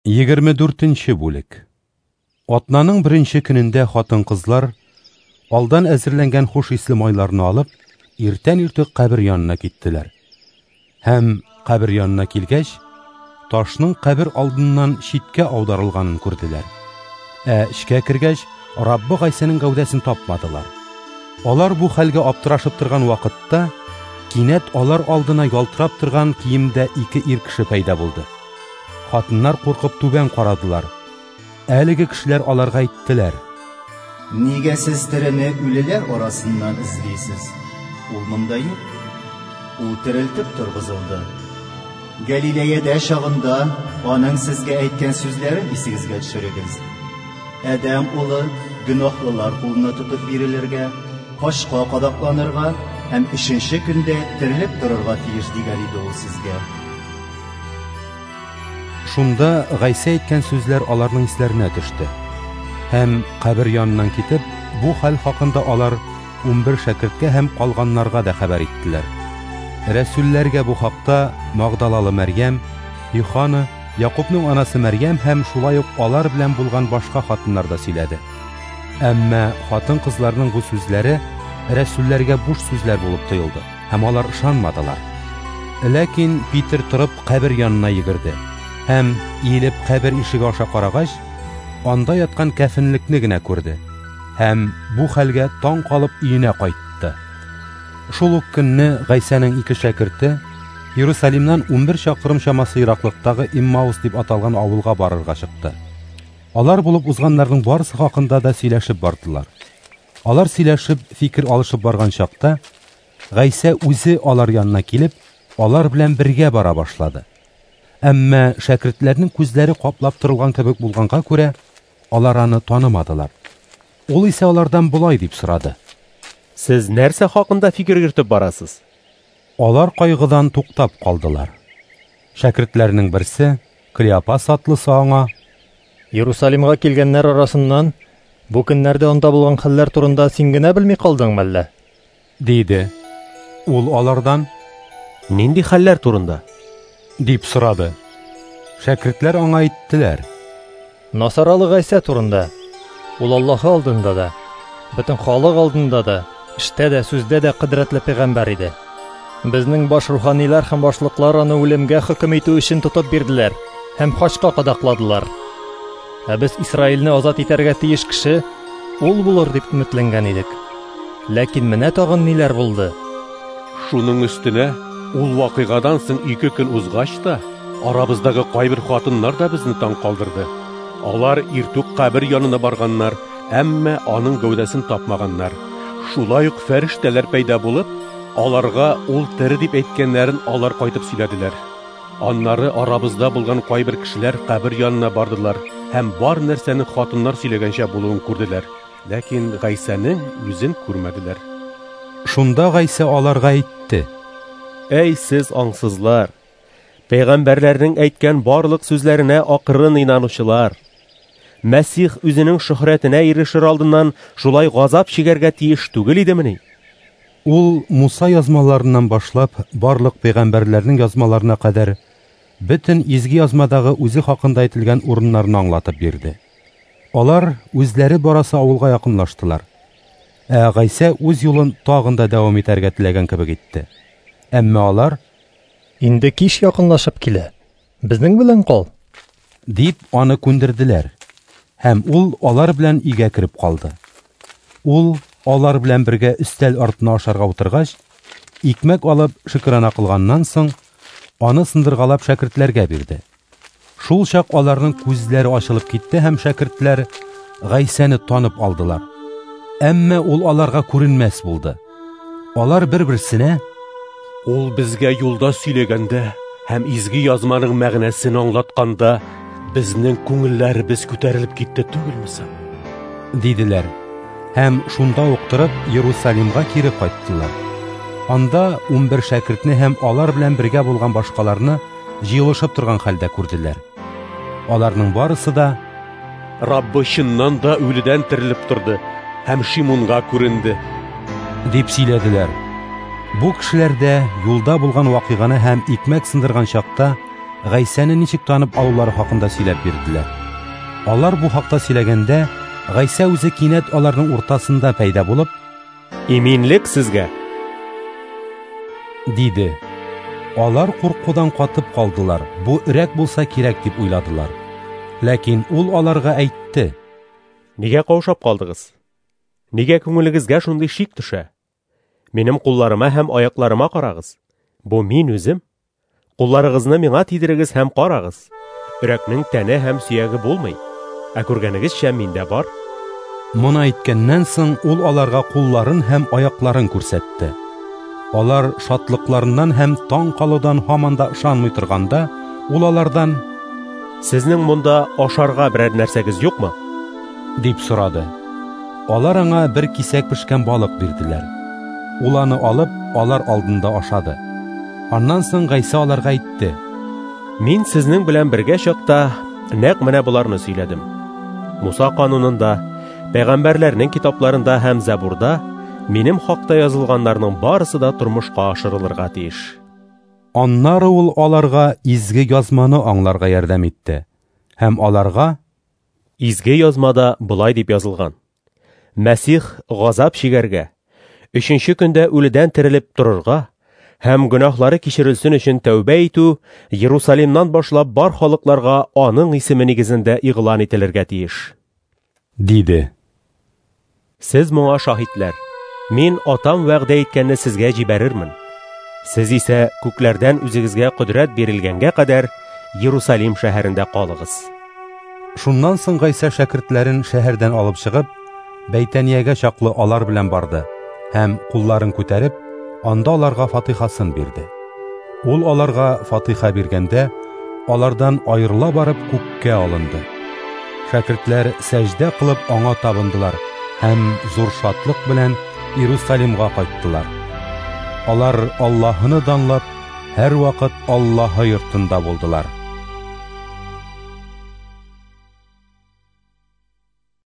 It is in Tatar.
24-нче бүлек. Атнаның беренче көнендә хатын-кызлар алдан әзерләнгән хуш исле майларны алып, иртән-иртүк кабер янына киттеләр. Һәм кабер янына килгәч, ташның кабер алдыннан читкә аударылганын күрделәр. Эчкә кергәч, Раббы Гайсаның гәүдәсен тапмадылар. Алар бу хәлгә аптырашып торган вакытта, кинәт алар алдына ялтырап торган киемдә ике ир кеше пәйда булды. Хатыннар куркып түбән карадылар. Әлеге кешеләр аларга әйттеләр: "Нигә сез терене үлеләр арасыннан эзлисез? Ул монда юк. Ул терелтеп торгызылды. Галилеяда чагында аның сезгә әйткән сүзләрен исегезгә төшерегез. Адәм улы гөнаһлылар кулына тотып бирелергә, кашка кадакланырга һәм 3нче көндә терелеп торырга тиеш дигән иде ул сезгә." Шунда Гайса әйткән сүзләр аларның исләренә төште. Һәм кабер яныннан китеп, бу хәл хакында алар 11 шәкерткә һәм калганнарга да хәбәр иттеләр. Рәсүлләргә бу хакта Магдалалы Мәрьям, Юхана, Якубның анасы Мәрьям һәм шулай ук алар белән булган башка хатыннар да сөйләде. Әмма хатын-кызларның бу сүзләре рәсүлләргә буш сүзләр булып тоелды, һәм алар ышанмадылар. Ләкин Питер торып кабер янына йөгерде. Һәм иелеп кабер ишеге аша карагач, анда яткан кәфенлекне генә күрде. Һәм бу хәлгә таң калып өенә кайтты. Шул ук көнне Гайсаның ике шәкерте Иерусалимнан 11 чакрым чамасы ераклыктагы Иммаус дип аталган авылга барырга чыкты. Алар булып узганнарның барысы хакында да сөйләшеп бардылар. Алар сөйләшеп, фикер алышып барган чакта, Гайса үзе алар янына килеп, алар белән бергә бара башлады. Әмма шәкертләрнең күзләре каплап торылган кебек булганга күрә, алар аны танымадылар. Ул исә алардан булай дип сорады: "Сез нәрсә хакында фикер йөртеп барасыз?" Алар кайгыдан туктап калдылар. Шәкертләрнең берсе, Клеопас атлысы аңа: "Иерусалимга килгәннәр арасыннан бу көннәрдә анда булган хәлләр турында син генә белми калдыңмы әллә?" диде. Ул алардан: "Нинди хәлләр турында?" дип сорады. Шәкертләр аңа әйттеләр: "Насаралы Гайса турында. Ул Аллаһ алдында да, бөтен халык алдында да, эштә дә, сүздә дә кыдрәтле пәйгамбәр иде. Безнең баш руханилар һәм башлыклар аны үлемгә хөкем итү өчен тотып бирделәр һәм хачка кадакладылар. Без Исраилне азат итәргә тиеш кеше ул булыр дип өметләнгән идек. Ләкин менә тагын ниләр булды?" Шуның өстенә, ул вакыйгадан соң 2 көн узгач та, арабыздагы кайбер хатыннар да безне таң калдырды. Алар иртүк кабер янына барганнар, әмма аның гәүдәсен тапмаганнар. Шулай ук фәрештәләр пәйда булып, аларга ул тере дип әйткәннәрен алар кайтып сөйләделәр. Аннары арабызда булган кайбер кешеләр кабер янына бардылар һәм бар нәрсәне хатыннар сөйләгәнчә булуын күрделәр. Ләкин Гайсаның үзен күрмәделәр. Шунда Гайса аларга әйтте: "Әй сез аңсызлар! Пәйгамбәрләрнең әйткән барлык сүзләренә акрын инанучылар! Мәсих үзенең шөһрәтенә ирешер алдыннан шулай газап чигәргә тиеш түгел идемени?" Ул Муса язмаларыннан башлап, барлык пәйгамбәрләрнең язмаларына кадәр бөтен изге язмадагы үзе хакында әйтелгән урыннарны аңлатып бирде. Алар үзләре барасы авылга якынлаштылар. Гайса үз юлын тагын да дәвам итәргә теләгән кебек итте. Әмма алар: "Инде кич якынлашып килә. Безнең белән кал", дип аны күндерделәр. Һәм ул алар белән өйгә кереп калды. Ул алар белән бергә өстәл артына ашарга утыргач, икмәк алып шөкранә кылганнан соң, аны сындыргалап шәкертләргә бирде. Шул чак аларның күзләре ачылып китте һәм шәкертләр Гайсаны танып алдылар. Әмма ул аларга күренмәс булды. Алар бер-берсенә: Ул безгә юлда сөйләгәндә һәм изге язманың мәгънәсен аңлатканда, безнең күңелләребез күтәрелеп китте түгелме соң? диделәр. Һәм шунда ук торып Иерусалимга кире кайттылар. Анда 11 шәкертне һәм алар белән бергә булган башкаларны җыелышып торган хәлдә күрделәр. Аларның барысы да: "Раббы чыннан да үледән терелеп торды һәм Шимонга күренде", дип сөйләделәр. Бу кешеләр дә юлда булган вакыйганы һәм икмәк сындырган чакта Гайсәне ничек танып алулары хакында сөйләп бирделәр. Алар бу хакта сөйләгәндә, Гайса үзе кинәт аларның уртасында пәйда булып, «Иминлек сезгә!» диде. Алар куркудан катып калдылар. Бу өрәк булса кирәк дип уйладылар. Ләкин ул аларга әйтте: «Нигә каушап калдыгыз? Нигә күңелегезгә шундый шик төшә? Минем кулларыма һәм аякларыма карагыз. Бу мин үзем. Кулларыгызны миңа тидерегез һәм карагыз. Өрәкнең тәне һәм сөяге булмый, ә күргәнегезчә миндә бар». Моны әйткәннән соң ул аларга кулларын һәм аякларын күрсәтте. Алар шатлыкларыннан һәм таң калудан һаман да ышанмый торганда, ул алардан: «Сезнең монда ашарга берәр нәрсәгез юкмы?» дип сорады. Алар аңа бер кисәк пешкән балык бирделәр. Ул аны алып, алар алдында ашады. Аннан соң Гайса аларга әйтте: «Мин сезнең белән бергә чакта нәкъ менә буларны сөйләдем. Муса канунында, пәйгамбәрләрнең китапларында һәм Забурда минем хакта язылганнарның барысы да тормышка ашырылырга тиеш». Аннары ул аларга изге язманы аңларга ярдәм итте. Һәм аларга: Изге язмада булай дип язылган: Мәсих газап чигәргә, 3нче көндә үледән терелеп торырга һәм гөнаһлары кичерелсен өчен тәүбә итү Иерусалимнан башлап бар халыкларга аның исеме нигезендә игълан ителергә тиеш. Диде. Сез моңа шаһитләр. Мин атам вәгъдә иткәнне сезгә җибәрермен. Сез исә күкләрдән үзегезгә кодрәт бирелгәнгә кадәр Иерусалим шәһәрендә калыгыз. Шуннан соң Гайса шәкертләрен шәһәрдән алып чыгып, Бәйтәниягә чаклы алар белән барды һәм кулларын күтәреп, анда аларга фатихасын бирде. Ул аларга фатиха биргәндә, алардан аерыла барып күккә алынды. Шәкертләр сәҗдә кылып аңа табындылар һәм зур шатлык белән Иерусалимга кайттылар. Алар Аллаһыны данлап, һәр вакыт Аллаһы йортында булдылар.